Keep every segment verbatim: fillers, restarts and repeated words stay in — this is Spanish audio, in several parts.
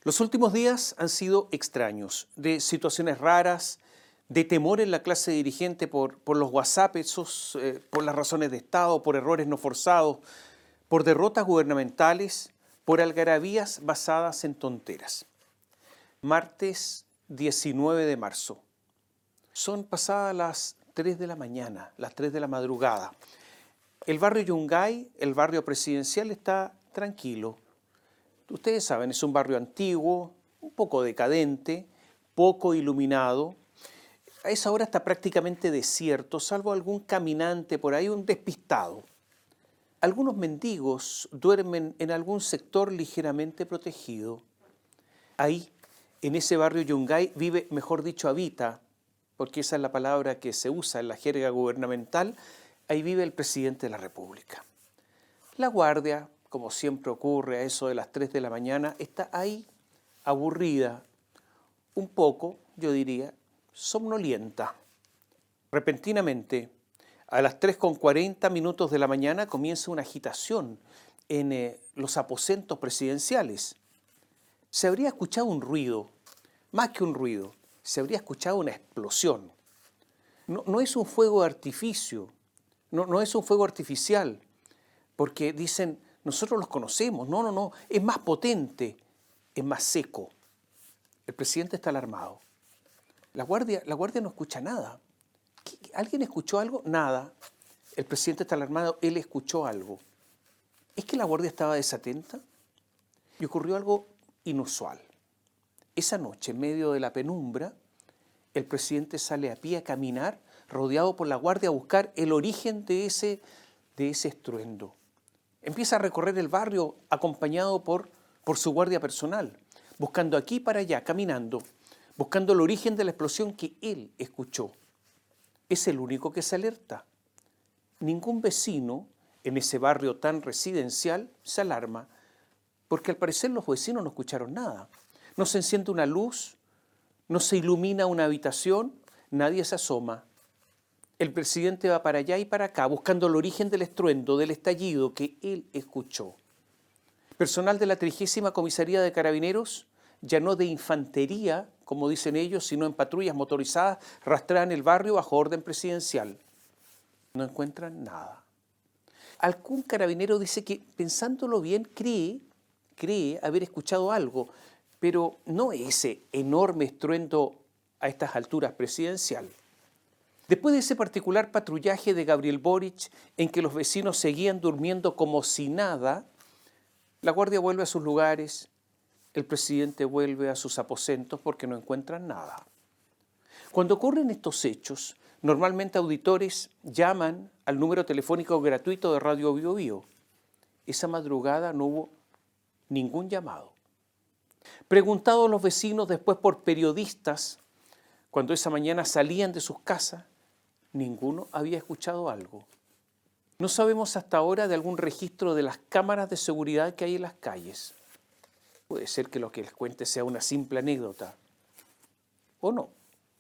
Los últimos días han sido extraños, de situaciones raras, de temor en la clase dirigente por, por los WhatsApp, esos, eh, por las razones de Estado, por errores no forzados, por derrotas gubernamentales, por algarabías basadas en tonteras. Martes diecinueve de marzo. Son pasadas las tres de la mañana, las tres de la madrugada. El barrio Yungay, el barrio presidencial, está tranquilo. Ustedes saben, es un barrio antiguo, un poco decadente, poco iluminado. A esa hora está prácticamente desierto, salvo algún caminante por ahí, un despistado. Algunos mendigos duermen en algún sector ligeramente protegido. Ahí, en ese barrio Yungay, vive, mejor dicho, habita, porque esa es la palabra que se usa en la jerga gubernamental, ahí vive el presidente de la República. La guardia, como siempre ocurre a eso de las tres de la mañana, está ahí, aburrida, un poco, yo diría, somnolienta. Repentinamente, a las tres con cuarenta minutos de la mañana comienza una agitación en eh, los aposentos presidenciales. Se habría escuchado un ruido, más que un ruido, se habría escuchado una explosión. No, no es un fuego de artificio, no, no es un fuego artificial, porque dicen, nosotros los conocemos, no, no, no, es más potente, es más seco. El presidente está alarmado. La guardia, la guardia no escucha nada. ¿Alguien escuchó algo? Nada. El presidente está alarmado, él escuchó algo. ¿Es que la guardia estaba desatenta? Y ocurrió algo inusual. Esa noche, en medio de la penumbra, el presidente sale a pie a caminar, rodeado por la guardia, a buscar el origen de ese, de ese estruendo. Empieza a recorrer el barrio acompañado por, por su guardia personal, buscando aquí para allá, caminando, buscando el origen de la explosión que él escuchó. Es el único que se alerta. Ningún vecino en ese barrio tan residencial se alarma, porque al parecer los vecinos no escucharon nada. No se enciende una luz, no se ilumina una habitación, nadie se asoma. El presidente va para allá y para acá, buscando el origen del estruendo, del estallido que él escuchó. Personal de la trigésima Comisaría de Carabineros, ya no de infantería, como dicen ellos, sino en patrullas motorizadas, rastrean el barrio bajo orden presidencial. No encuentran nada. Algún carabinero dice que, pensándolo bien, cree, cree haber escuchado algo, pero no ese enorme estruendo a estas alturas presidencial. Después de ese particular patrullaje de Gabriel Boric, en que los vecinos seguían durmiendo como si nada, la guardia vuelve a sus lugares, el presidente vuelve a sus aposentos porque no encuentran nada. Cuando ocurren estos hechos, normalmente auditores llaman al número telefónico gratuito de Radio Bio Bio. Esa madrugada no hubo ningún llamado. Preguntados los vecinos después por periodistas, cuando esa mañana salían de sus casas, ninguno había escuchado algo. No sabemos hasta ahora de algún registro de las cámaras de seguridad que hay en las calles. Puede ser que lo que les cuente sea una simple anécdota, o no.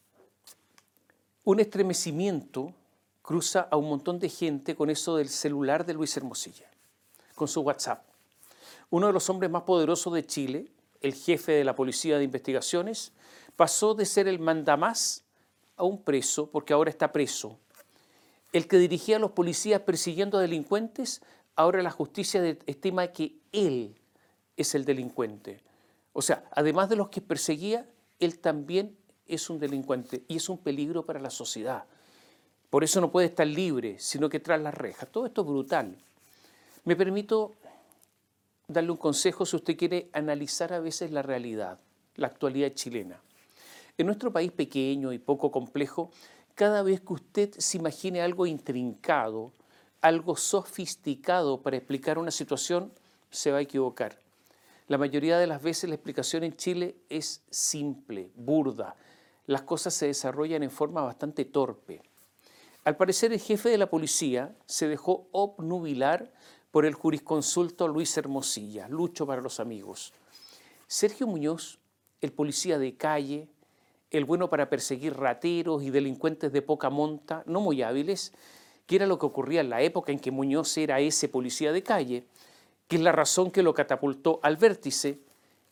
Un estremecimiento cruza a un montón de gente con eso del celular de Luis Hermosilla, con su WhatsApp. Uno de los hombres más poderosos de Chile, el jefe de la Policía de Investigaciones, pasó de ser el mandamás a un preso, porque ahora está preso. El que dirigía a los policías persiguiendo a delincuentes, ahora la justicia estima que él es el delincuente. O sea, además de los que perseguía, él también es un delincuente y es un peligro para la sociedad. Por eso no puede estar libre, sino que tras las rejas. Todo esto es brutal. Me permito darle un consejo si usted quiere analizar a veces la realidad, la actualidad chilena. En nuestro país pequeño y poco complejo, cada vez que usted se imagine algo intrincado, algo sofisticado para explicar una situación, se va a equivocar. La mayoría de las veces la explicación en Chile es simple, burda. Las cosas se desarrollan en forma bastante torpe. Al parecer, el jefe de la policía se dejó obnubilar por el jurisconsulto Luis Hermosilla, Lucho para los amigos. Sergio Muñoz, el policía de calle, el bueno para perseguir rateros y delincuentes de poca monta, no muy hábiles, que era lo que ocurría en la época en que Muñoz era ese policía de calle, que es la razón que lo catapultó al vértice,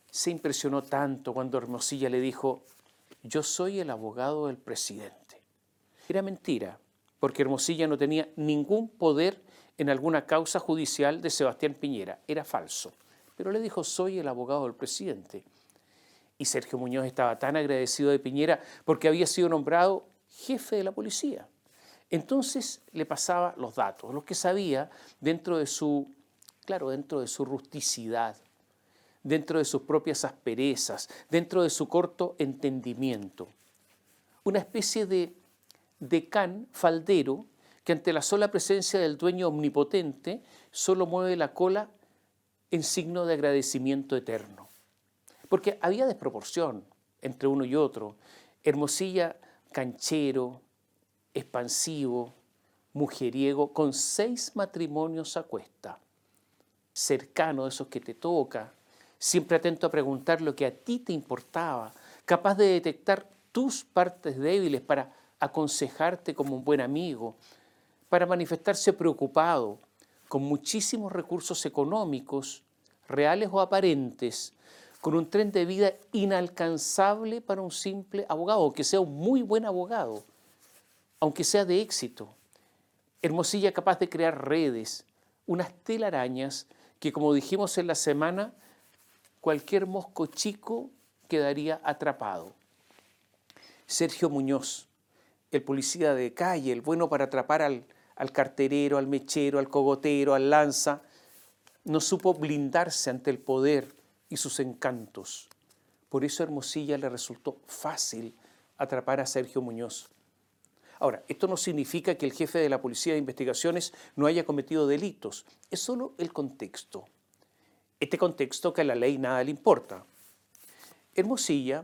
se impresionó tanto cuando Hermosilla le dijo: yo soy el abogado del presidente. Era mentira, porque Hermosilla no tenía ningún poder en alguna causa judicial de Sebastián Piñera. Era falso. Pero le dijo: soy el abogado del presidente. Y Sergio Muñoz estaba tan agradecido de Piñera porque había sido nombrado jefe de la policía. Entonces le pasaba los datos, los que sabía dentro de su, claro, dentro de su rusticidad, dentro de sus propias asperezas, dentro de su corto entendimiento. Una especie de decán faldero que ante la sola presencia del dueño omnipotente solo mueve la cola en signo de agradecimiento eterno. Porque había desproporción entre uno y otro. Hermosilla, canchero, expansivo, mujeriego, con seis matrimonios a cuesta, cercano de esos que te toca, siempre atento a preguntar lo que a ti te importaba, capaz de detectar tus partes débiles para aconsejarte como un buen amigo, para manifestarse preocupado, con muchísimos recursos económicos, reales o aparentes, con un tren de vida inalcanzable para un simple abogado, aunque sea un muy buen abogado, aunque sea de éxito. Hermosilla capaz de crear redes, unas telarañas que, como dijimos en la semana, cualquier mosco chico quedaría atrapado. Sergio Muñoz, el policía de calle, el bueno para atrapar al, al carterero, al mechero, al cogotero, al lanza, no supo blindarse ante el poder y sus encantos. Por eso a Hermosilla le resultó fácil atrapar a Sergio Muñoz. Ahora, esto no significa que el jefe de la Policía de Investigaciones no haya cometido delitos, es solo el contexto. Este contexto que a la ley nada le importa. Hermosilla,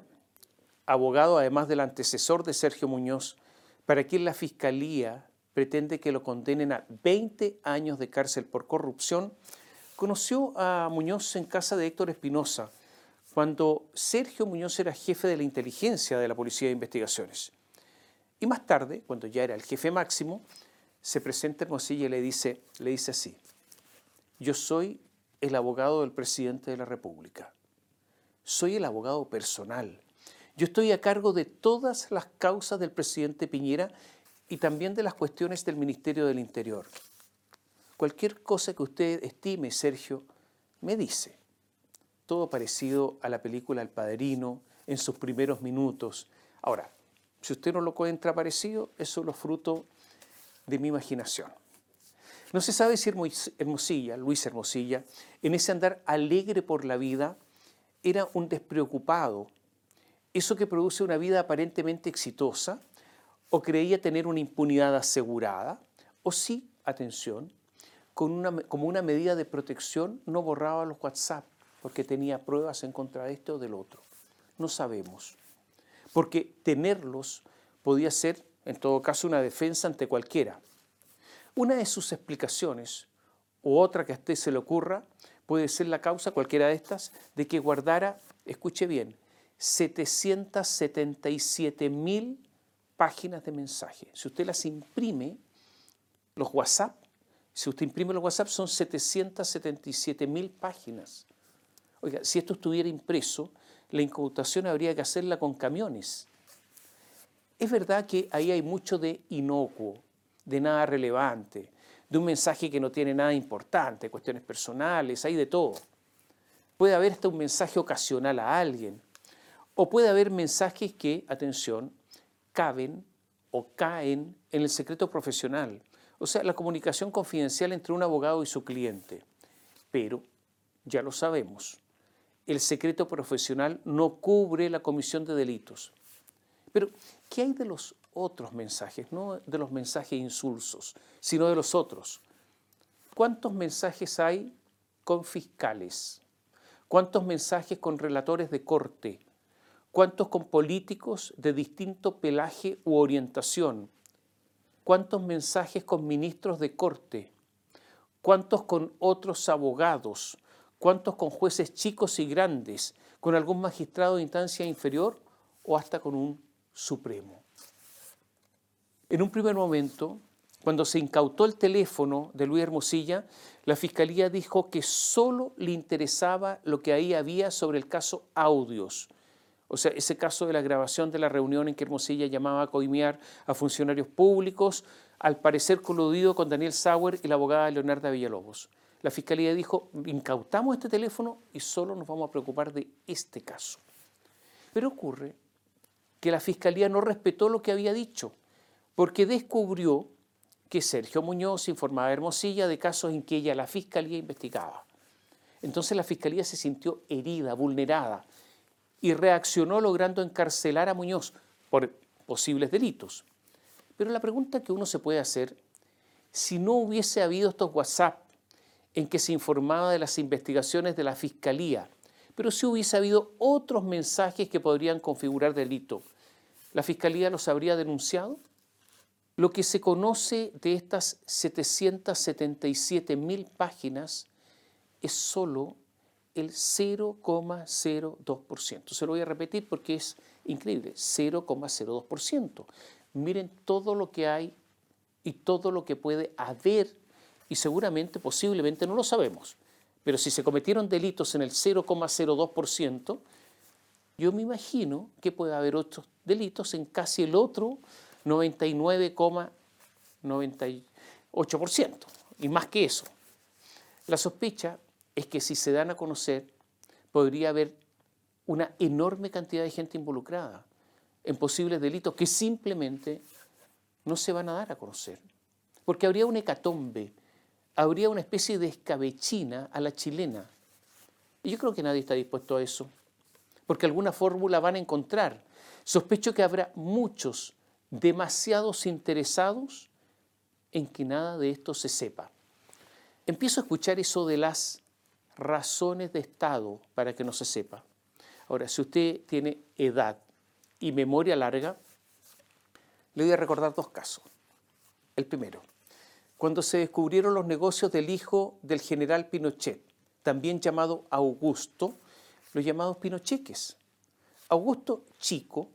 abogado además del antecesor de Sergio Muñoz, para quien la Fiscalía pretende que lo condenen a veinte años de cárcel por corrupción, conoció a Muñoz en casa de Héctor Espinosa, cuando Sergio Muñoz era jefe de la inteligencia de la Policía de Investigaciones. Y más tarde, cuando ya era el jefe máximo, se presenta Hermosilla y le dice, le dice así: yo soy el abogado del presidente de la República. Soy el abogado personal. Yo estoy a cargo de todas las causas del presidente Piñera y también de las cuestiones del Ministerio del Interior. Cualquier cosa que usted estime, Sergio, me dice. Todo parecido a la película El Padrino en sus primeros minutos. Ahora, si usted no lo encuentra parecido, es solo fruto de mi imaginación. No se sabe si Hermosilla, Luis Hermosilla, en ese andar alegre por la vida, era un despreocupado, eso que produce una vida aparentemente exitosa, o creía tener una impunidad asegurada, o sí, atención, con una, como una medida de protección no borraba los WhatsApp porque tenía pruebas en contra de este o del otro. No sabemos. Porque tenerlos podía ser, en todo caso, una defensa ante cualquiera. Una de sus explicaciones, u otra que a usted se le ocurra, puede ser la causa, cualquiera de estas, de que guardara, escuche bien, setecientas setenta y siete mil páginas de mensaje. Si usted las imprime, los WhatsApp, si usted imprime los WhatsApp son setecientas setenta y siete mil páginas. Oiga, si esto estuviera impreso, la incautación habría que hacerla con camiones. Es verdad que ahí hay mucho de inocuo, de nada relevante, de un mensaje que no tiene nada importante, cuestiones personales, hay de todo. Puede haber hasta un mensaje ocasional a alguien, o puede haber mensajes que, atención, caben o caen en el secreto profesional, o sea, la comunicación confidencial entre un abogado y su cliente. Pero, ya lo sabemos, el secreto profesional no cubre la comisión de delitos. Pero, ¿qué hay de los otros mensajes? No de los mensajes insulsos, sino de los otros. ¿Cuántos mensajes hay con fiscales? ¿Cuántos mensajes con relatores de corte? ¿Cuántos con políticos de distinto pelaje u orientación? ¿Cuántos mensajes con ministros de corte? ¿Cuántos con otros abogados? ¿Cuántos con jueces chicos y grandes? ¿Con algún magistrado de instancia inferior o hasta con un supremo? En un primer momento, Cuando se incautó el teléfono de Luis Hermosilla, la Fiscalía dijo que solo le interesaba lo que ahí había sobre el caso audios. O sea, ese caso de la grabación de la reunión en que Hermosilla llamaba a coimear a funcionarios públicos, al parecer coludido con Daniel Sauer y la abogada Leonarda Villalobos. La Fiscalía dijo, incautamos este teléfono y solo nos vamos a preocupar de este caso. Pero ocurre que la Fiscalía no respetó lo que había dicho, porque descubrió que Sergio Muñoz informaba a Hermosilla de casos en que ella, la Fiscalía, investigaba. Entonces la Fiscalía se sintió herida, vulnerada, y reaccionó logrando encarcelar a Muñoz por posibles delitos. Pero la pregunta que uno se puede hacer, si no hubiese habido estos WhatsApp en que se informaba de las investigaciones de la Fiscalía, pero si hubiese habido otros mensajes que podrían configurar delito, ¿la Fiscalía los habría denunciado? Lo que se conoce de estas setecientas setenta y siete mil páginas es solo el cero coma cero dos por ciento. Se lo voy a repetir porque es increíble, cero coma cero dos por ciento. Miren todo lo que hay y todo lo que puede haber, y seguramente, posiblemente, no lo sabemos, pero si se cometieron delitos en el cero coma cero dos por ciento, yo me imagino que puede haber otros delitos en casi el otro noventa y nueve coma noventa y ocho por ciento, y más que eso. La sospecha es que si se dan a conocer, podría haber una enorme cantidad de gente involucrada en posibles delitos que simplemente no se van a dar a conocer. Porque habría una hecatombe, habría una especie de escabechina a la chilena. Y yo creo que nadie está dispuesto a eso, porque alguna fórmula van a encontrar. Sospecho que habrá muchos, demasiados interesados en que nada de esto se sepa. Empiezo a escuchar eso de las razones de Estado para que no se sepa. Ahora, si usted tiene edad y memoria larga, le voy a recordar dos casos. El primero, cuando se descubrieron los negocios del hijo del general Pinochet, también llamado Augusto, los llamados Pinocheques. Augusto, chico,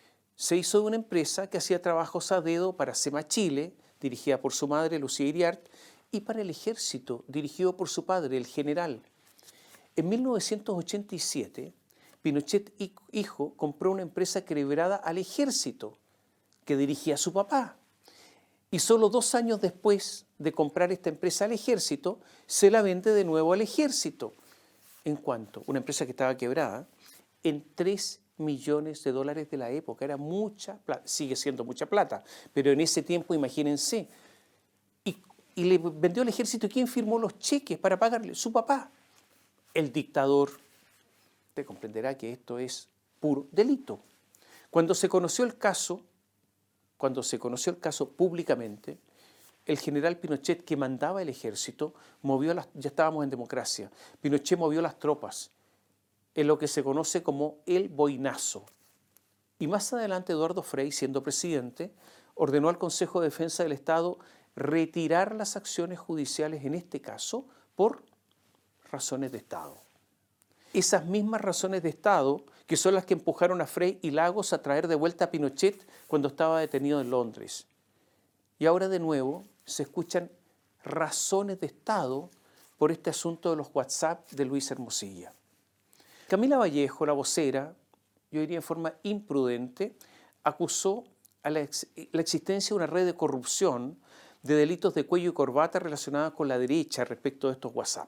se hizo de una empresa que hacía trabajos a dedo para SEMA Chile, dirigida por su madre Lucía Iriart, y para el ejército, dirigido por su padre, el general. En mil novecientos ochenta y siete, Pinochet, hijo, compró una empresa quebrada al ejército, que dirigía a su papá. Y solo dos años después de comprar esta empresa al ejército, se la vende de nuevo al ejército. ¿En cuánto? Una empresa que estaba quebrada, en tres millones de dólares de la época. Era mucha plata, sigue siendo mucha plata, pero en ese tiempo, imagínense. Y, y le vendió al ejército. ¿Y quién firmó los cheques para pagarle? Su papá. El dictador. Usted comprenderá que esto es puro delito. Cuando se conoció el caso, cuando se conoció el caso públicamente, el general Pinochet, que mandaba el ejército, movió las, ya estábamos en democracia, Pinochet movió las tropas en lo que se conoce como el boinazo. Y más adelante Eduardo Frei, siendo presidente, ordenó al Consejo de Defensa del Estado retirar las acciones judiciales en este caso por razones de Estado. Esas mismas razones de Estado que son las que empujaron a Frei y Lagos a traer de vuelta a Pinochet cuando estaba detenido en Londres. Y ahora de nuevo se escuchan razones de Estado por este asunto de los WhatsApp de Luis Hermosilla. Camila Vallejo, la vocera, yo diría en forma imprudente, acusó a la, ex, la existencia de una red de corrupción de delitos de cuello y corbata relacionados con la derecha respecto de estos WhatsApp.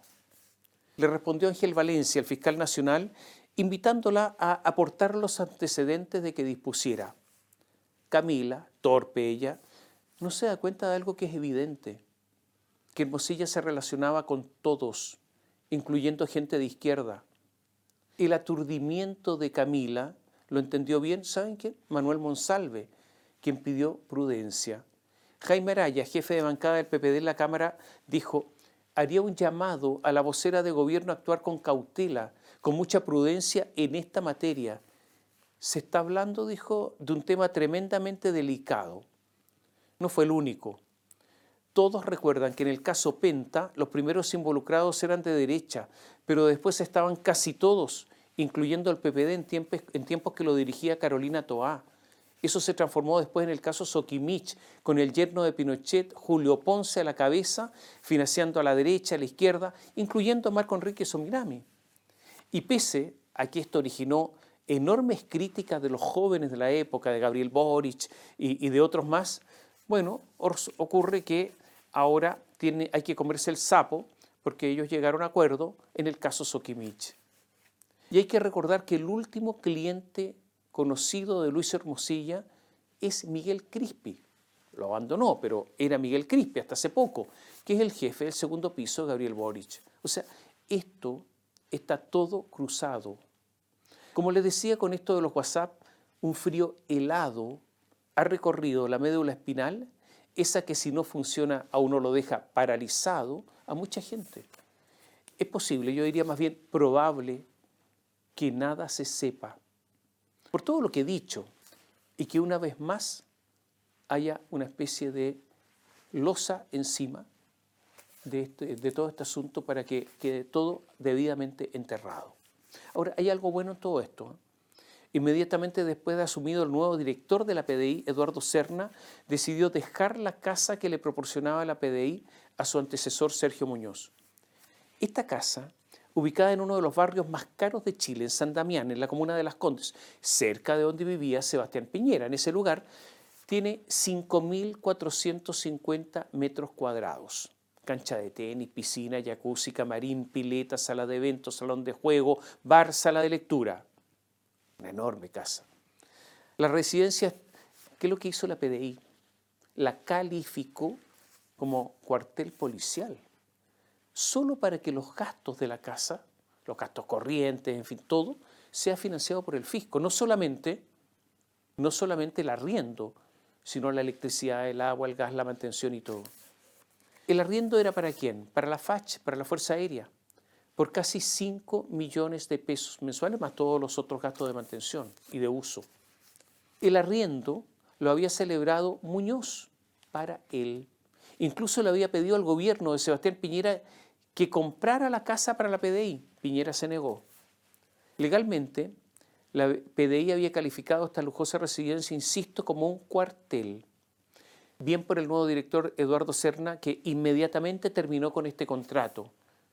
Le respondió Ángel Valencia, el fiscal nacional, invitándola a aportar los antecedentes de que dispusiera. Camila, torpe ella, no se da cuenta de algo que es evidente, que Hermosilla se relacionaba con todos, incluyendo gente de izquierda. El aturdimiento de Camila lo entendió bien, ¿saben qué? Manuel Monsalve, quien pidió prudencia. Jaime Araya, jefe de bancada del P P D en la Cámara, dijo: haría un llamado a la vocera de gobierno a actuar con cautela, con mucha prudencia en esta materia. Se está hablando, dijo, de un tema tremendamente delicado. No fue el único. Todos recuerdan que en el caso Penta los primeros involucrados eran de derecha, pero después estaban casi todos, incluyendo el P P D en tiempos, en tiempos que lo dirigía Carolina Toá. Eso se transformó después en el caso Soquimich, con el yerno de Pinochet, Julio Ponce, a la cabeza, financiando a la derecha, a la izquierda, incluyendo a Marco Enrique Sominami. Y pese a que esto originó enormes críticas de los jóvenes de la época, de Gabriel Boric y, y de otros más, bueno, ocurre que ahora tiene, hay que comerse el sapo porque ellos llegaron a acuerdo en el caso Soquimich. Y hay que recordar que el último cliente conocido de Luis Hermosilla es Miguel Crispi. Lo abandonó, pero era Miguel Crispi hasta hace poco, que es el jefe del segundo piso de Gabriel Boric. O sea, esto está todo cruzado. Como les decía con esto de los WhatsApp, un frío helado ha recorrido la médula espinal, esa que si no funciona a uno lo deja paralizado a mucha gente. Es posible, yo diría más bien probable, que nada se sepa. Por todo lo que he dicho, y que una vez más haya una especie de losa encima de, este, de todo este asunto para que quede todo debidamente enterrado. Ahora, hay algo bueno en todo esto, ¿eh? Inmediatamente después de asumido el nuevo director de la P D I, Eduardo Serna, decidió dejar la casa que le proporcionaba la P D I a su antecesor Sergio Muñoz. Esta casa, ubicada en uno de los barrios más caros de Chile, en San Damián, en la comuna de Las Condes, cerca de donde vivía Sebastián Piñera. En ese lugar tiene cinco mil cuatrocientos cincuenta metros cuadrados. Cancha de tenis, piscina, jacuzzi, camarín, pileta, sala de eventos, salón de juego, bar, sala de lectura. Una enorme casa. La residencia, ¿qué es lo que hizo la P D I? La calificó como cuartel policial, solo para que los gastos de la casa, los gastos corrientes, en fin, todo, sea financiado por el fisco. No solamente, no solamente el arriendo, sino la electricidad, el agua, el gas, la mantención y todo. ¿El arriendo era para quién? Para la F A C H, para la Fuerza Aérea, por casi cinco millones de pesos mensuales, más todos los otros gastos de mantención y de uso. El arriendo lo había celebrado Muñoz para él. Incluso le había pedido al gobierno de Sebastián Piñera que comprara la casa para la P D I. Piñera se negó. Legalmente, la P D I había calificado esta lujosa residencia, insisto, como un cuartel. Bien por el nuevo director Eduardo Serna, que inmediatamente terminó con este contrato.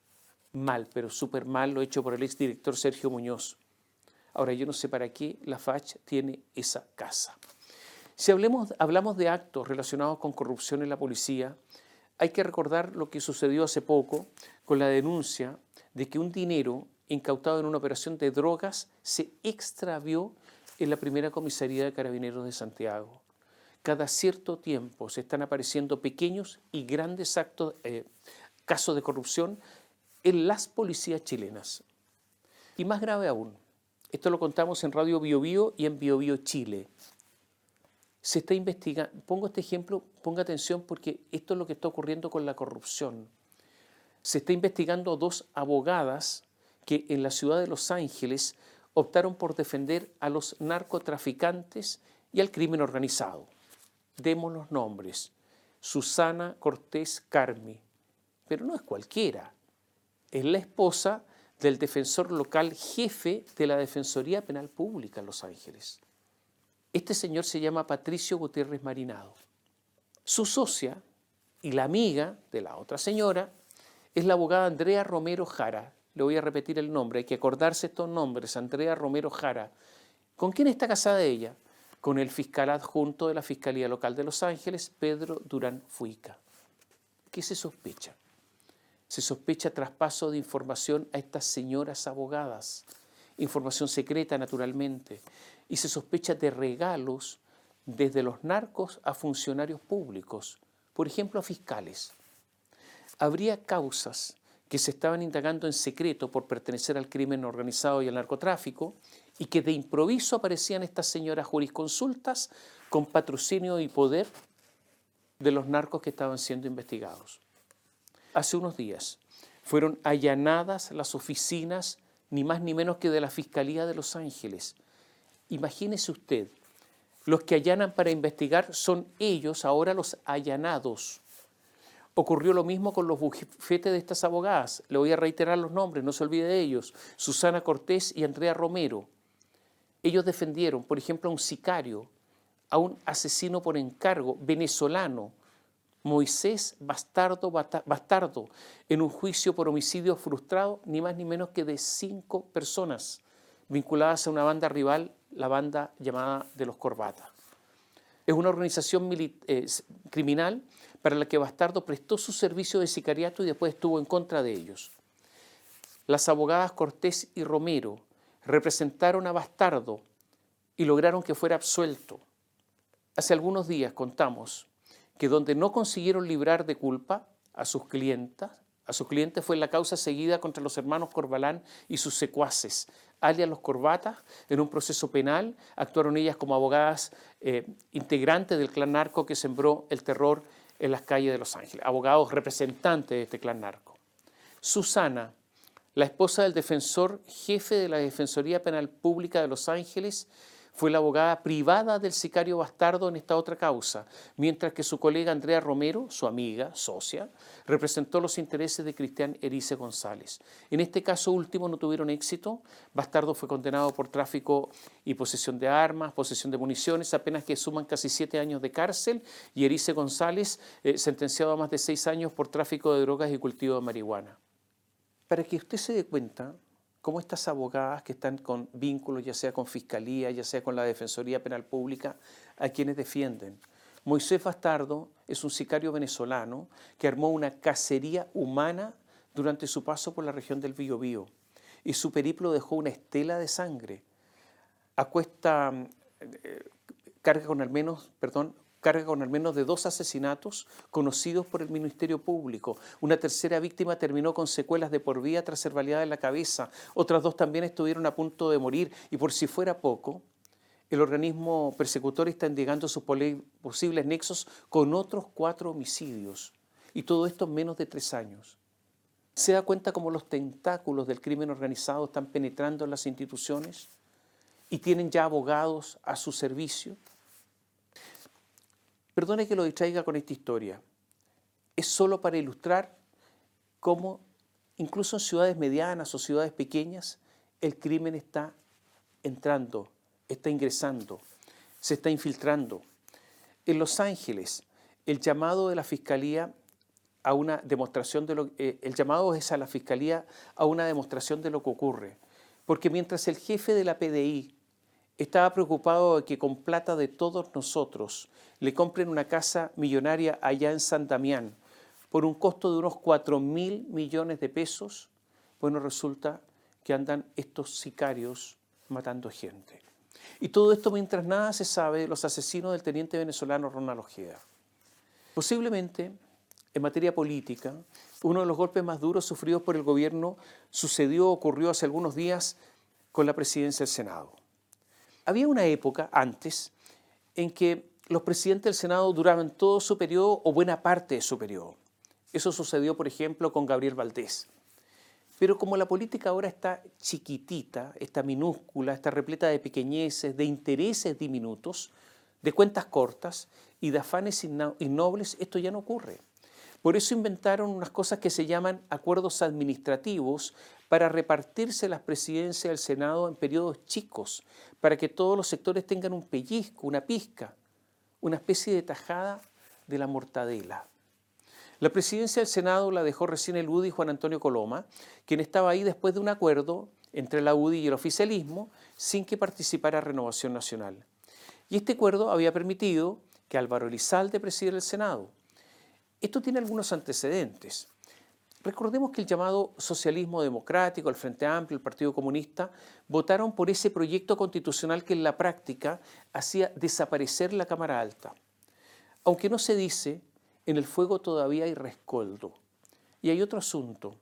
Mal, pero súper mal lo hecho por el exdirector Sergio Muñoz. Ahora, yo no sé para qué la F A C H tiene esa casa. Si hablemos, hablamos de actos relacionados con corrupción en la policía, hay que recordar lo que sucedió hace poco con la denuncia de que un dinero incautado en una operación de drogas se extravió en la primera comisaría de Carabineros de Santiago. Cada cierto tiempo se están apareciendo pequeños y grandes actos, eh, casos de corrupción en las policías chilenas. Y más grave aún, esto lo contamos en Radio Bio Bio y en Bio Bio Chile. Se está investigando, pongo este ejemplo, ponga atención porque esto es lo que está ocurriendo con la corrupción. Se está investigando dos abogadas que en la ciudad de Los Ángeles optaron por defender a los narcotraficantes y al crimen organizado. Demos los nombres. Susana Cortés Carmi, pero no es cualquiera. Es la esposa del defensor local jefe de la Defensoría Penal Pública en Los Ángeles. Este señor se llama Patricio Gutiérrez Marinado. Su socia y la amiga de la otra señora es la abogada Andrea Romero Jara. Le voy a repetir el nombre, hay que acordarse estos nombres. Andrea Romero Jara. ¿Con quién está casada ella? Con el fiscal adjunto de la Fiscalía Local de Los Ángeles, Pedro Durán Fuica. ¿Qué se sospecha? Se sospecha traspaso de información a estas señoras abogadas, información secreta naturalmente, y se sospecha de regalos desde los narcos a funcionarios públicos, por ejemplo a fiscales. Habría causas que se estaban indagando en secreto por pertenecer al crimen organizado y al narcotráfico y que de improviso aparecían estas señoras jurisconsultas con patrocinio y poder de los narcos que estaban siendo investigados. Hace unos días fueron allanadas las oficinas ni más ni menos que de la Fiscalía de Los Ángeles. Imagínese usted, los que allanan para investigar son ellos, ahora los allanados. Ocurrió lo mismo con los bufetes de estas abogadas. Le voy a reiterar los nombres, no se olvide de ellos. Susana Cortés y Andrea Romero. Ellos defendieron, por ejemplo, a un sicario, a un asesino por encargo venezolano, Moisés Bastardo Bastardo, en un juicio por homicidio frustrado, ni más ni menos que de cinco personas vinculadas a una banda rival, la banda llamada de los Corbatas. Es una organización eh, criminal para la que Bastardo prestó su servicio de sicariato y después estuvo en contra de ellos. Las abogadas Cortés y Romero representaron a Bastardo y lograron que fuera absuelto. Hace algunos días contamos que donde no consiguieron librar de culpa a sus clientas, a sus clientes fue en la causa seguida contra los hermanos Corbalán y sus secuaces, alias los Corbatas. En un proceso penal actuaron ellas como abogadas eh, integrantes del clan narco que sembró el terror en las calles de Los Ángeles, abogados representantes de este clan narco. Susana, la esposa del defensor jefe de la Defensoría Penal Pública de Los Ángeles, fue la abogada privada del sicario Bastardo en esta otra causa, mientras que su colega Andrea Romero, su amiga, socia, representó los intereses de Cristian Erice González. En este caso último no tuvieron éxito. Bastardo fue condenado por tráfico y posesión de armas, posesión de municiones, apenas que suman casi siete años de cárcel, y Erice González eh, sentenciado a más de seis años por tráfico de drogas y cultivo de marihuana. Para que usted se dé cuenta cómo estas abogadas que están con vínculos, ya sea con Fiscalía, ya sea con la Defensoría Penal Pública, a quienes defienden. Moisés Bastardo es un sicario venezolano que armó una cacería humana durante su paso por la región del Biobío, y su periplo dejó una estela de sangre. Acuesta, eh, carga con al menos, perdón, carga con al menos de dos asesinatos conocidos por el Ministerio Público. Una tercera víctima terminó con secuelas de por vida tras ser baleada en la cabeza. Otras dos también estuvieron a punto de morir. Y por si fuera poco, el organismo persecutor está indagando sus posibles nexos con otros cuatro homicidios. Y todo esto en menos de tres años. ¿Se da cuenta cómo los tentáculos del crimen organizado están penetrando en las instituciones y tienen ya abogados a su servicio? Perdone que lo distraiga con esta historia. Es solo para ilustrar cómo, incluso en ciudades medianas o ciudades pequeñas, el crimen está entrando, está ingresando, se está infiltrando. En Los Ángeles, el llamado de la Fiscalía a una demostración de lo eh, el llamado es a la Fiscalía a una demostración de lo que ocurre. Porque mientras el jefe de la P D I estaba preocupado de que con plata de todos nosotros le compren una casa millonaria allá en San Damián por un costo de unos cuatro mil millones de pesos, bueno, resulta que andan estos sicarios matando gente. Y todo esto mientras nada se sabe de los asesinos del teniente venezolano Ronald Ojeda. Posiblemente, en materia política, uno de los golpes más duros sufridos por el gobierno sucedió, ocurrió hace algunos días con la presidencia del Senado. Había una época antes en que los presidentes del Senado duraban todo su periodo o buena parte de su periodo. Eso sucedió, por ejemplo, con Gabriel Valdés. Pero como la política ahora está chiquitita, está minúscula, está repleta de pequeñeces, de intereses diminutos, de cuentas cortas y de afanes innobles, esto ya no ocurre. Por eso inventaron unas cosas que se llaman acuerdos administrativos para repartirse las presidencias del Senado en periodos chicos, para que todos los sectores tengan un pellizco, una pizca, una especie de tajada de la mortadela. La presidencia del Senado la dejó recién el U D I Juan Antonio Coloma, quien estaba ahí después de un acuerdo entre la U D I y el oficialismo, sin que participara Renovación Nacional. Y este acuerdo había permitido que Álvaro Elizalde presidiera el Senado. Esto tiene algunos antecedentes. Recordemos que el llamado socialismo democrático, el Frente Amplio, el Partido Comunista, votaron por ese proyecto constitucional que en la práctica hacía desaparecer la Cámara Alta. Aunque no se dice, en el fuego todavía hay rescoldo. Y hay otro asunto.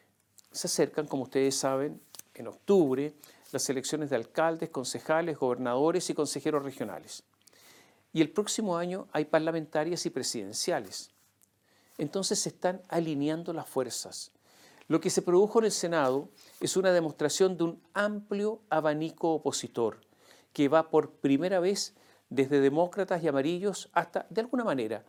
Se acercan, como ustedes saben, en octubre, las elecciones de alcaldes, concejales, gobernadores y consejeros regionales. Y el próximo año hay parlamentarias y presidenciales. Entonces se están alineando las fuerzas. Lo que se produjo en el Senado es una demostración de un amplio abanico opositor que va por primera vez desde demócratas y amarillos hasta, de alguna manera,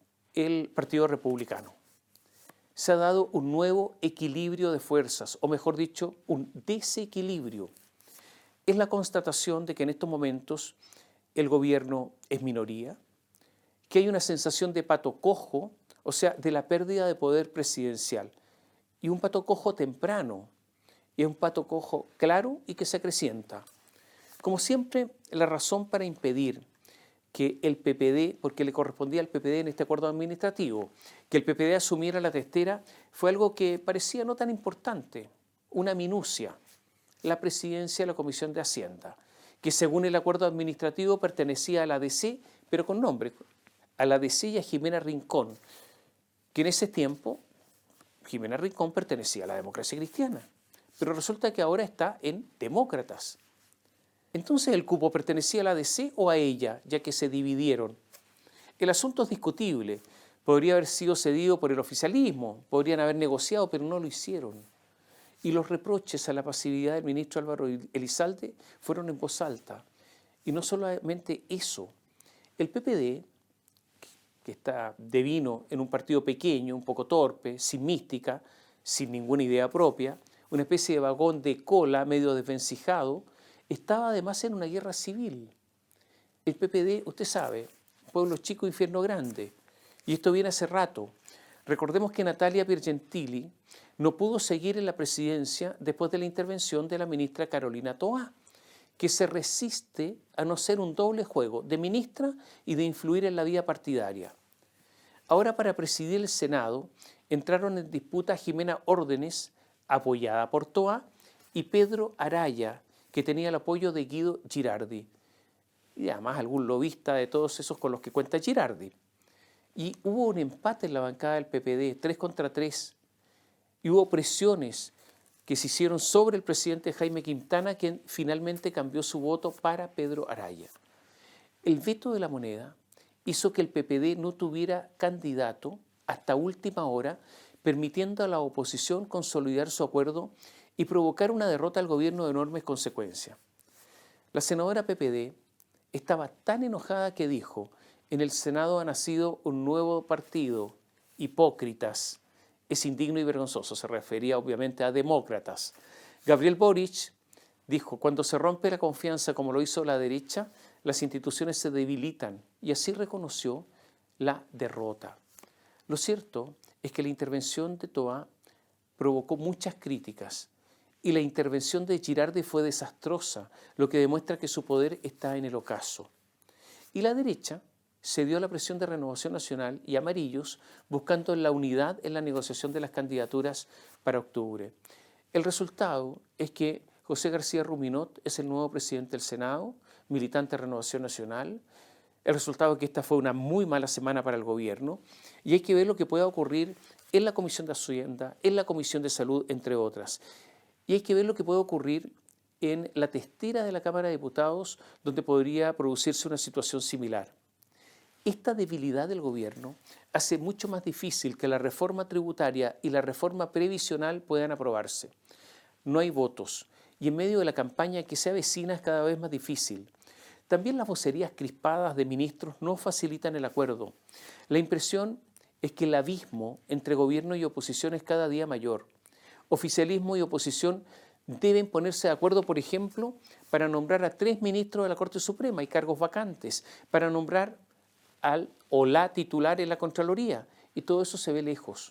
el Partido Republicano. Se ha dado un nuevo equilibrio de fuerzas, o mejor dicho, un desequilibrio. Es la constatación de que en estos momentos el gobierno es minoría, que hay una sensación de pato cojo, o sea, de la pérdida de poder presidencial. Y un pato cojo temprano, y es un pato cojo claro y que se acrecienta. Como siempre, la razón para impedir que el P P D, porque le correspondía al P P D en este acuerdo administrativo, que el P P D asumiera la testera, fue algo que parecía no tan importante, una minucia, la presidencia de la Comisión de Hacienda, que según el acuerdo administrativo pertenecía a la D C, pero con nombre, a la D C y a Jimena Rincón, que en ese tiempo Jimena Rincón pertenecía a la Democracia Cristiana, pero resulta que ahora está en Demócratas. Entonces, ¿el cupo pertenecía a la D C o a ella, ya que se dividieron? El asunto es discutible. Podría haber sido cedido por el oficialismo, podrían haber negociado, pero no lo hicieron. Y los reproches a la pasividad del ministro Álvaro Elizalde fueron en voz alta. Y no solamente eso, el P P D, que está devino en un partido pequeño, un poco torpe, sin mística, sin ninguna idea propia, una especie de vagón de cola medio desvencijado, estaba además en una guerra civil. El P P D, usted sabe, pueblo chico, infierno grande. Y esto viene hace rato. Recordemos que Natalia Piergentili no pudo seguir en la presidencia después de la intervención de la ministra Carolina Toá, que se resiste a no ser un doble juego de ministra y de influir en la vida partidaria. Ahora, para presidir el Senado, entraron en disputa Jimena Órdenes, apoyada por Toá, y Pedro Araya, que tenía el apoyo de Guido Girardi, y además algún lobista de todos esos con los que cuenta Girardi. Y hubo un empate en la bancada del P P D, tres contra tres, y hubo presiones que se hicieron sobre el presidente Jaime Quintana, quien finalmente cambió su voto para Pedro Araya. El veto de la moneda hizo que el P P D no tuviera candidato hasta última hora, permitiendo a la oposición consolidar su acuerdo y provocar una derrota al gobierno de enormes consecuencias. La senadora P P D estaba tan enojada que dijo: en el Senado ha nacido un nuevo partido, hipócritas, es indigno y vergonzoso. Se refería obviamente a demócratas. Gabriel Boric dijo: cuando se rompe la confianza como lo hizo la derecha, las instituciones se debilitan, y así reconoció la derrota. Lo cierto es que la intervención de Toá provocó muchas críticas, y la intervención de Girardi fue desastrosa, lo que demuestra que su poder está en el ocaso. Y la derecha cedió a la presión de Renovación Nacional y Amarillos, buscando la unidad en la negociación de las candidaturas para octubre. El resultado es que José García Ruminot es el nuevo presidente del Senado, militante de Renovación Nacional. El resultado es que esta fue una muy mala semana para el gobierno, y hay que ver lo que pueda ocurrir en la Comisión de Hacienda, en la Comisión de Salud, entre otras. Y hay que ver lo que puede ocurrir en la testera de la Cámara de Diputados, donde podría producirse una situación similar. Esta debilidad del gobierno hace mucho más difícil que la reforma tributaria y la reforma previsional puedan aprobarse. No hay votos, y en medio de la campaña que se avecina es cada vez más difícil. También las vocerías crispadas de ministros no facilitan el acuerdo. La impresión es que el abismo entre gobierno y oposición es cada día mayor. Oficialismo y oposición deben ponerse de acuerdo, por ejemplo, para nombrar a tres ministros de la Corte Suprema y cargos vacantes, para nombrar al o la titular en la Contraloría, y todo eso se ve lejos.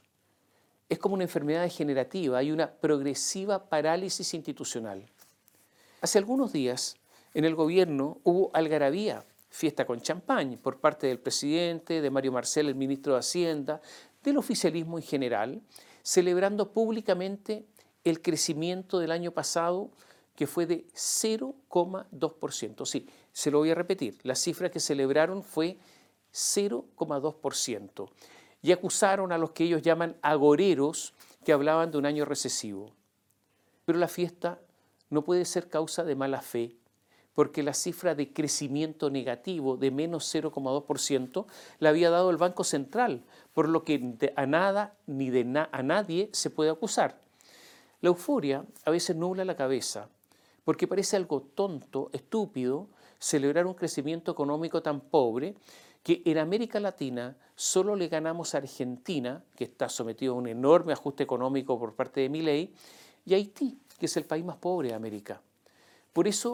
Es como una enfermedad degenerativa, hay una progresiva parálisis institucional. Hace algunos días, en el gobierno hubo algarabía, fiesta con champán, por parte del presidente, de Mario Marcel, el ministro de Hacienda, del oficialismo en general, celebrando públicamente el crecimiento del año pasado, que fue de cero coma dos por ciento. Sí, se lo voy a repetir, la cifra que celebraron fue cero coma dos por ciento. Y acusaron a los que ellos llaman agoreros, que hablaban de un año recesivo. Pero la fiesta no puede ser causa de mala fe, porque la cifra de crecimiento negativo de menos cero coma dos por ciento la había dado el Banco Central, por lo que a nada ni de na a nadie se puede acusar. La euforia a veces nubla la cabeza, porque parece algo tonto, estúpido, celebrar un crecimiento económico tan pobre, que en América Latina solo le ganamos a Argentina, que está sometido a un enorme ajuste económico por parte de Milei, y a Haití, que es el país más pobre de América. Por eso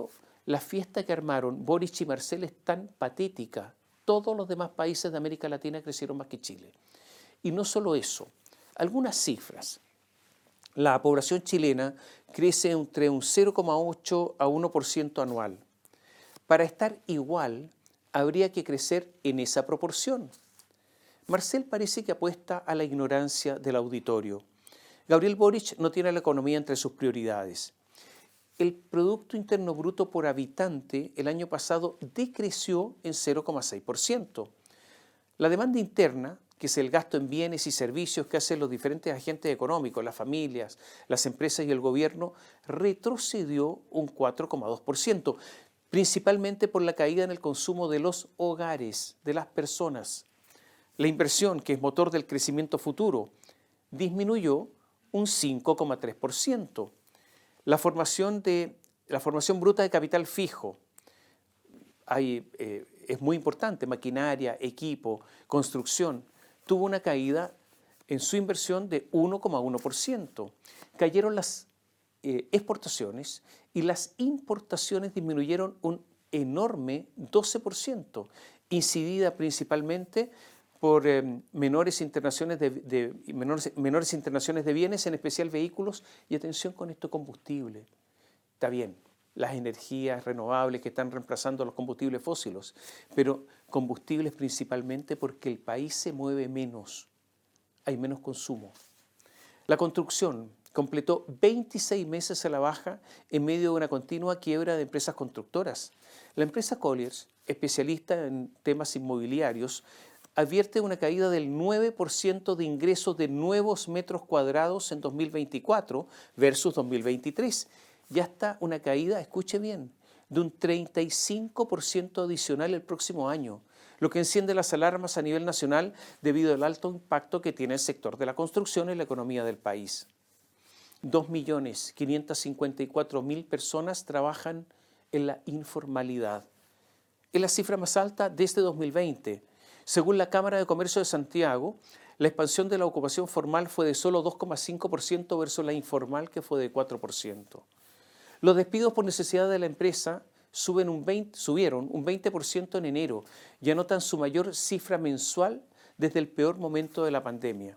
La fiesta que armaron Boric y Marcel es tan patética. Todos los demás países de América Latina crecieron más que Chile. Y no solo eso, algunas cifras. La población chilena crece entre un cero coma ocho a uno por ciento anual. Para estar igual, habría que crecer en esa proporción. Marcel parece que apuesta a la ignorancia del auditorio. Gabriel Boric no tiene la economía entre sus prioridades. El Producto Interno Bruto por habitante el año pasado decreció en cero coma seis por ciento. La demanda interna, que es el gasto en bienes y servicios que hacen los diferentes agentes económicos, las familias, las empresas y el gobierno, retrocedió un cuatro coma dos por ciento, principalmente por la caída en el consumo de los hogares, de las personas. La inversión, que es motor del crecimiento futuro, disminuyó un cinco coma tres por ciento. La formación, de, la formación bruta de capital fijo hay, eh, es muy importante, maquinaria, equipo, construcción, tuvo una caída en su inversión de uno coma uno por ciento. Cayeron las eh, exportaciones y las importaciones disminuyeron un enorme doce por ciento, incidida principalmente por eh, menores, internaciones de, de, menores, menores internaciones de bienes, en especial vehículos, y atención con esto, combustible. Está bien, las energías renovables que están reemplazando a los combustibles fósiles, pero combustibles principalmente porque el país se mueve menos, hay menos consumo. La construcción completó veintiséis meses a la baja en medio de una continua quiebra de empresas constructoras. La empresa Colliers, especialista en temas inmobiliarios, advierte una caída del nueve por ciento de ingresos de nuevos metros cuadrados en dos mil veinticuatro versus dos mil veintitrés. Ya está una caída, escuche bien, de un treinta y cinco por ciento adicional el próximo año, lo que enciende las alarmas a nivel nacional debido al alto impacto que tiene el sector de la construcción en la economía del país. dos millones quinientos cincuenta y cuatro mil personas trabajan en la informalidad. Es la cifra más alta desde dos mil veinte. Según la Cámara de Comercio de Santiago, la expansión de la ocupación formal fue de solo dos coma cinco por ciento versus la informal, que fue de cuatro por ciento. Los despidos por necesidad de la empresa suben un veinte, subieron un veinte por ciento en enero y anotan su mayor cifra mensual desde el peor momento de la pandemia.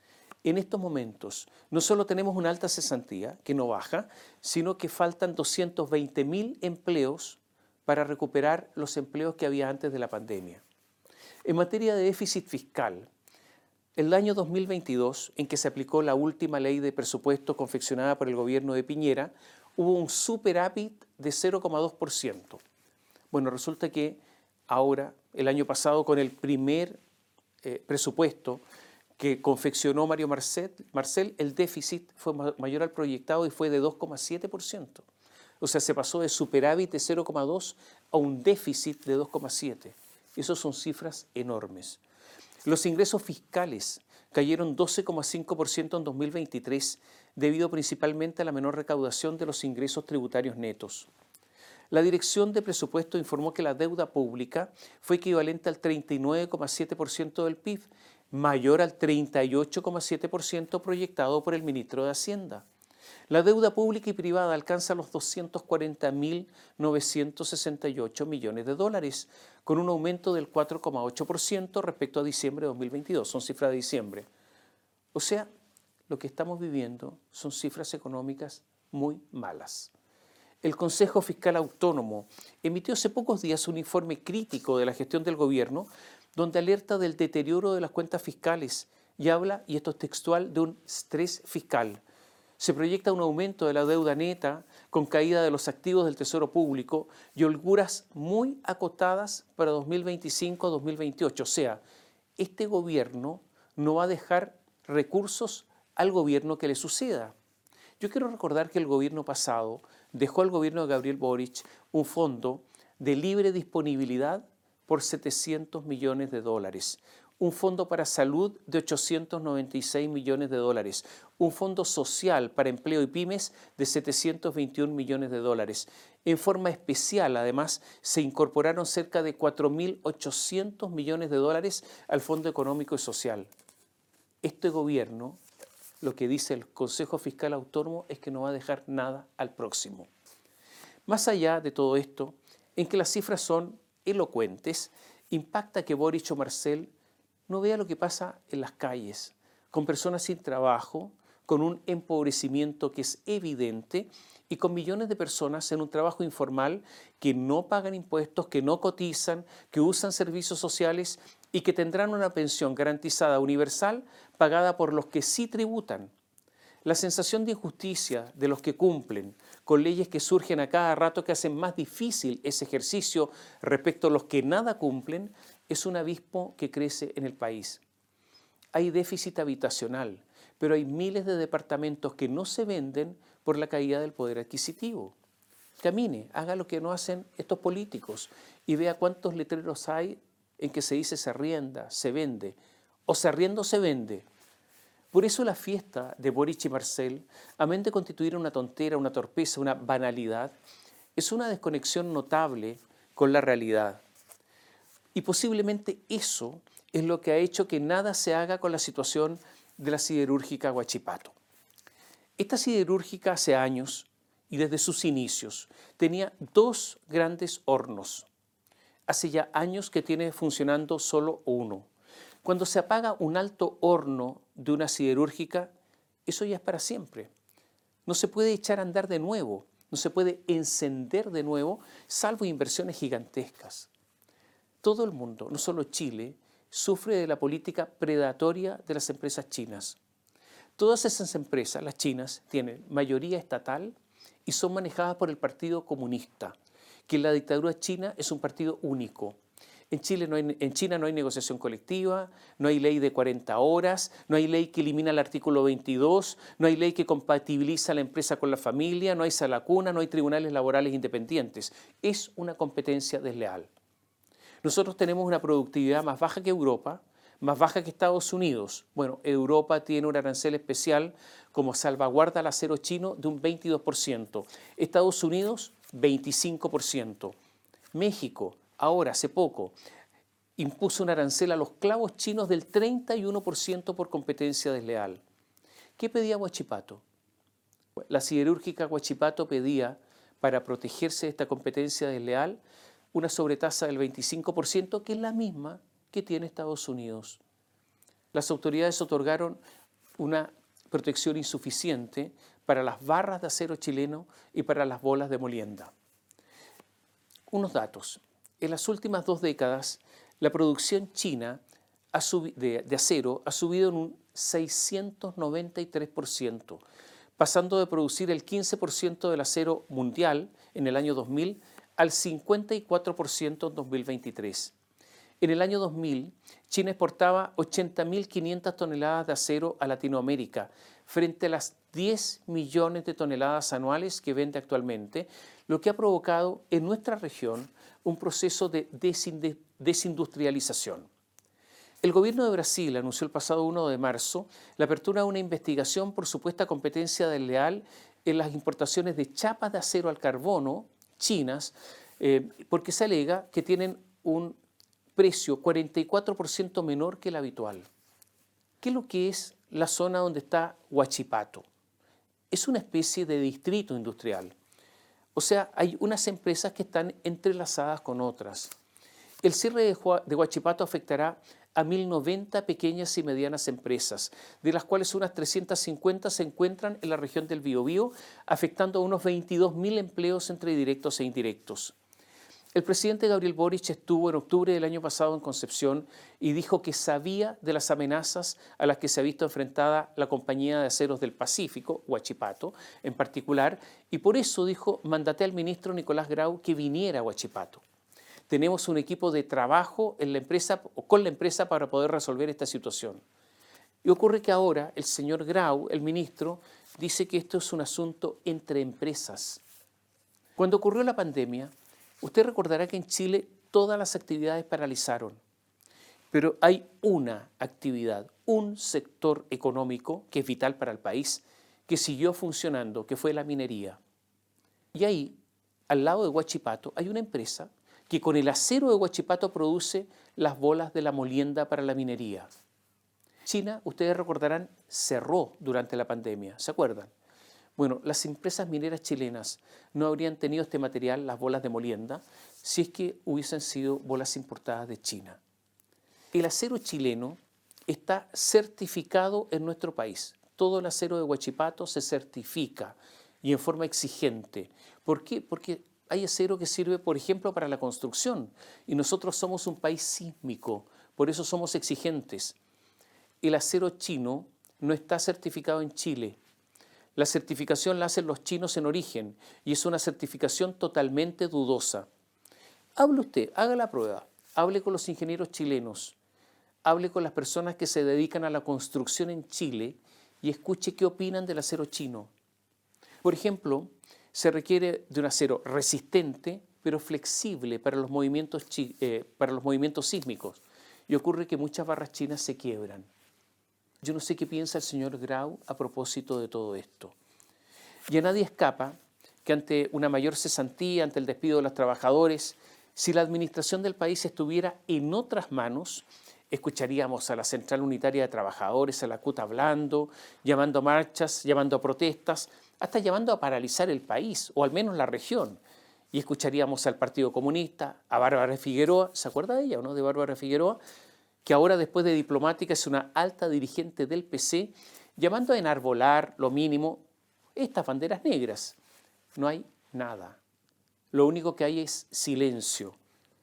En estos momentos no solo tenemos una alta cesantía, que no baja, sino que faltan doscientos veinte mil empleos para recuperar los empleos que había antes de la pandemia. En materia de déficit fiscal, el año dos mil veintidós, en que se aplicó la última ley de presupuesto confeccionada por el gobierno de Piñera, hubo un superávit de cero coma dos por ciento. Bueno, resulta que ahora, el año pasado, con el primer eh, presupuesto que confeccionó Mario Marcel, Marcel, el déficit fue mayor al proyectado y fue de dos coma siete por ciento. O sea, se pasó de superávit de cero coma dos a un déficit de dos coma siete. Esas son cifras enormes. Los ingresos fiscales cayeron doce coma cinco por ciento en dos mil veintitrés, debido principalmente a la menor recaudación de los ingresos tributarios netos. La Dirección de Presupuesto informó que la deuda pública fue equivalente al treinta y nueve coma siete por ciento del P I B, mayor al treinta y ocho coma siete por ciento proyectado por el ministro de Hacienda. La deuda pública y privada alcanza los doscientos cuarenta mil novecientos sesenta y ocho millones de dólares, con un aumento del cuatro coma ocho por ciento respecto a diciembre de dos mil veintidós. Son cifras de diciembre. O sea, lo que estamos viviendo son cifras económicas muy malas. El Consejo Fiscal Autónomo emitió hace pocos días un informe crítico de la gestión del gobierno, donde alerta del deterioro de las cuentas fiscales y habla, y esto es textual, de un estrés fiscal. Se proyecta un aumento de la deuda neta con caída de los activos del Tesoro Público y holguras muy acotadas para dos mil veinticinco a dos mil veintiocho. O sea, este gobierno no va a dejar recursos al gobierno que le suceda. Yo quiero recordar que el gobierno pasado dejó al gobierno de Gabriel Boric un fondo de libre disponibilidad por setecientos millones de dólares, un fondo para salud de ochocientos noventa y seis millones de dólares, un fondo social para empleo y pymes de setecientos veintiún millones de dólares. En forma especial, además, se incorporaron cerca de cuatro mil ochocientos millones de dólares al Fondo Económico y Social. Este gobierno, lo que dice el Consejo Fiscal Autónomo, es que no va a dejar nada al próximo. Más allá de todo esto, en que las cifras son elocuentes, impacta que Boric o Marcel no vea lo que pasa en las calles, con personas sin trabajo, con un empobrecimiento que es evidente y con millones de personas en un trabajo informal que no pagan impuestos, que no cotizan, que usan servicios sociales y que tendrán una pensión garantizada universal pagada por los que sí tributan. La sensación de injusticia de los que cumplen con leyes que surgen a cada rato que hacen más difícil ese ejercicio respecto a los que nada cumplen es un abismo que crece en el país. Hay déficit habitacional, pero hay miles de departamentos que no se venden por la caída del poder adquisitivo. Camine, haga lo que no hacen estos políticos y vea cuántos letreros hay en que se dice se arrienda, se vende, o se arrienda o se vende. Por eso la fiesta de Boric y Marcel, amén de constituir una tontera, una torpeza, una banalidad, es una desconexión notable con la realidad. Y posiblemente eso es lo que ha hecho que nada se haga con la situación de la siderúrgica Huachipato. Esta siderúrgica hace años y desde sus inicios tenía dos grandes hornos. Hace ya años que tiene funcionando solo uno. Cuando se apaga un alto horno de una siderúrgica, eso ya es para siempre. No se puede echar a andar de nuevo, no se puede encender de nuevo, salvo inversiones gigantescas. Todo el mundo, no solo Chile, sufre de la política predatoria de las empresas chinas. Todas esas empresas, las chinas, tienen mayoría estatal y son manejadas por el Partido Comunista, que en la dictadura china es un partido único. En, Chile no hay, en China no hay negociación colectiva, no hay ley de cuarenta horas, no hay ley que elimina el artículo veintidós, no hay ley que compatibiliza la empresa con la familia, no hay sala cuna, no hay tribunales laborales independientes. Es una competencia desleal. Nosotros tenemos una productividad más baja que Europa, más baja que Estados Unidos. Bueno, Europa tiene un arancel especial como salvaguarda al acero chino de un veintidós por ciento. Estados Unidos, veinticinco por ciento. México, ahora, hace poco, impuso un arancel a los clavos chinos del treinta y uno por ciento por competencia desleal. ¿Qué pedía Huachipato? La siderúrgica Huachipato pedía, para protegerse de esta competencia desleal, una sobretasa del veinticinco por ciento, que es la misma que tiene Estados Unidos. Las autoridades otorgaron una protección insuficiente para las barras de acero chileno y para las bolas de molienda. Unos datos. En las últimas dos décadas, la producción china ha de, de acero ha subido en un seiscientos noventa y tres por ciento, pasando de producir el quince por ciento del acero mundial en el año dos mil al cincuenta y cuatro por ciento en dos mil veintitrés. En el año dos mil, China exportaba ochenta mil quinientas toneladas de acero a Latinoamérica, frente a las diez millones de toneladas anuales que vende actualmente, lo que ha provocado en nuestra región un proceso de desindustrialización. El gobierno de Brasil anunció el pasado primero de marzo la apertura de una investigación por supuesta competencia desleal en las importaciones de chapas de acero al carbono chinas, eh, porque se alega que tienen un precio cuarenta y cuatro por ciento menor que el habitual. ¿Qué es lo que es la zona donde está Huachipato? Es una especie de distrito industrial. O sea, hay unas empresas que están entrelazadas con otras. El cierre de Huachipato afectará a mil noventa pequeñas y medianas empresas, de las cuales unas trescientas cincuenta se encuentran en la región del Biobío, afectando a unos veintidós mil empleos entre directos e indirectos. El presidente Gabriel Boric estuvo en octubre del año pasado en Concepción y dijo que sabía de las amenazas a las que se ha visto enfrentada la compañía de aceros del Pacífico, Huachipato, en particular, y por eso dijo, mandaté al ministro Nicolás Grau que viniera a Huachipato. Tenemos un equipo de trabajo en la empresa, con la empresa para poder resolver esta situación. Y ocurre que ahora el señor Grau, el ministro, dice que esto es un asunto entre empresas. Cuando ocurrió la pandemia, usted recordará que en Chile todas las actividades paralizaron, pero hay una actividad, un sector económico que es vital para el país, que siguió funcionando, que fue la minería. Y ahí, al lado de Huachipato, hay una empresa que con el acero de Huachipato produce las bolas de la molienda para la minería. China, ustedes recordarán, cerró durante la pandemia, ¿se acuerdan? Bueno, las empresas mineras chilenas no habrían tenido este material, las bolas de molienda, si es que hubiesen sido bolas importadas de China. El acero chileno está certificado en nuestro país. Todo el acero de Huachipato se certifica y en forma exigente. ¿Por qué? Porque hay acero que sirve, por ejemplo, para la construcción y nosotros somos un país sísmico, por eso somos exigentes. El acero chino no está certificado en Chile. La certificación la hacen los chinos en origen y es una certificación totalmente dudosa. Hable usted, haga la prueba, hable con los ingenieros chilenos, hable con las personas que se dedican a la construcción en Chile y escuche qué opinan del acero chino. Por ejemplo, se requiere de un acero resistente, pero flexible para los movimientos, eh, para los movimientos sísmicos. Y ocurre que muchas barras chinas se quiebran. Yo no sé qué piensa el señor Grau a propósito de todo esto. Y a nadie escapa que ante una mayor cesantía, ante el despido de los trabajadores, si la administración del país estuviera en otras manos, escucharíamos a la Central Unitaria de Trabajadores, a la C U T hablando, llamando a marchas, llamando a protestas, hasta llamando a paralizar el país, o al menos la región. Y escucharíamos al Partido Comunista, a Bárbara Figueroa, ¿se acuerda de ella o no, de Bárbara Figueroa? Que ahora después de diplomática es una alta dirigente del P C, llamando a enarbolar lo mínimo estas banderas negras. No hay nada. Lo único que hay es silencio.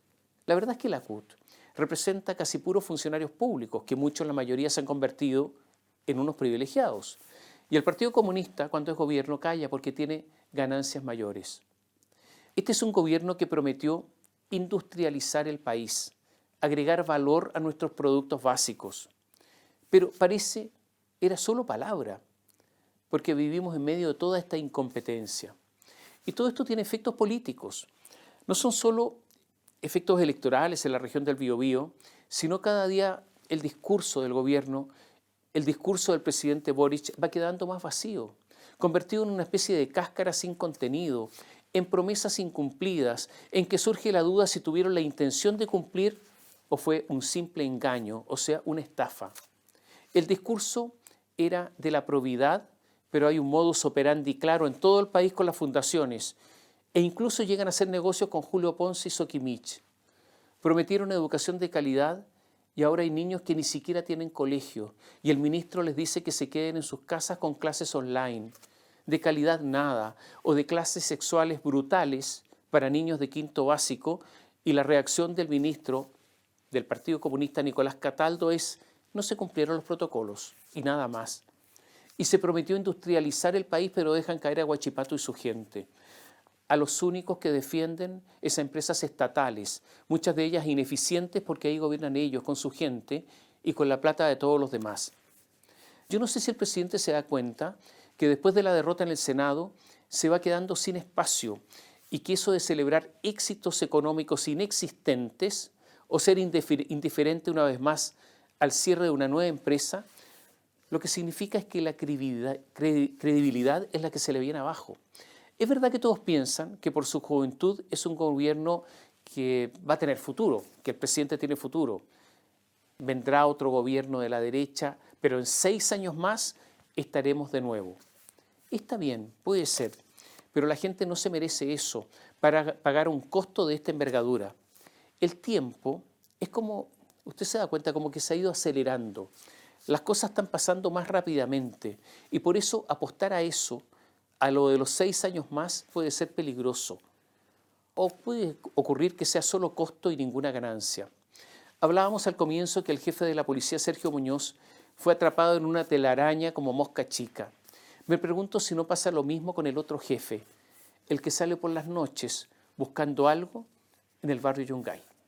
La verdad es que la C U T representa casi puros funcionarios públicos, que muchos, la mayoría, se han convertido en unos privilegiados. Y el Partido Comunista, cuando es gobierno, calla porque tiene ganancias mayores. Este es un gobierno que prometió industrializar el país, agregar valor a nuestros productos básicos. Pero parece, era solo palabra, porque vivimos en medio de toda esta incompetencia. Y todo esto tiene efectos políticos. No son solo efectos electorales en la región del Biobío, sino cada día el discurso del gobierno, el discurso del presidente Boric va quedando más vacío, convertido en una especie de cáscara sin contenido, en promesas incumplidas, en que surge la duda si tuvieron la intención de cumplir o fue un simple engaño, o sea, una estafa. El discurso era de la probidad, pero hay un modus operandi claro en todo el país con las fundaciones, e incluso llegan a hacer negocios con Julio Ponce y Soquimich. Prometieron educación de calidad y ahora hay niños que ni siquiera tienen colegio y el ministro les dice que se queden en sus casas con clases online. De calidad nada, o de clases sexuales brutales para niños de quinto básico, y la reacción del ministro del Partido Comunista, Nicolás Cataldo, es: no se cumplieron los protocolos y nada más. Y se prometió industrializar el país, pero dejan caer a Huachipato y su gente. A los únicos que defienden esas empresas estatales, muchas de ellas ineficientes porque ahí gobiernan ellos con su gente y con la plata de todos los demás. Yo no sé si el presidente se da cuenta que después de la derrota en el Senado se va quedando sin espacio y que eso de celebrar éxitos económicos inexistentes o ser indiferente una vez más al cierre de una nueva empresa, lo que significa es que la credibilidad, credibilidad es la que se le viene abajo. Es verdad que todos piensan que por su juventud es un gobierno que va a tener futuro, que el presidente tiene futuro. Vendrá otro gobierno de la derecha, pero en seis años más estaremos de nuevo. Está bien, puede ser, pero la gente no se merece eso para pagar un costo de esta envergadura. El tiempo es como, usted se da cuenta, como que se ha ido acelerando. Las cosas están pasando más rápidamente y por eso apostar a eso, a lo de los seis años más, puede ser peligroso. O puede ocurrir que sea solo costo y ninguna ganancia. Hablábamos al comienzo que el jefe de la policía, Sergio Muñoz, fue atrapado en una telaraña como mosca chica. Me pregunto si no pasa lo mismo con el otro jefe, el que sale por las noches buscando algo en el barrio Yungay.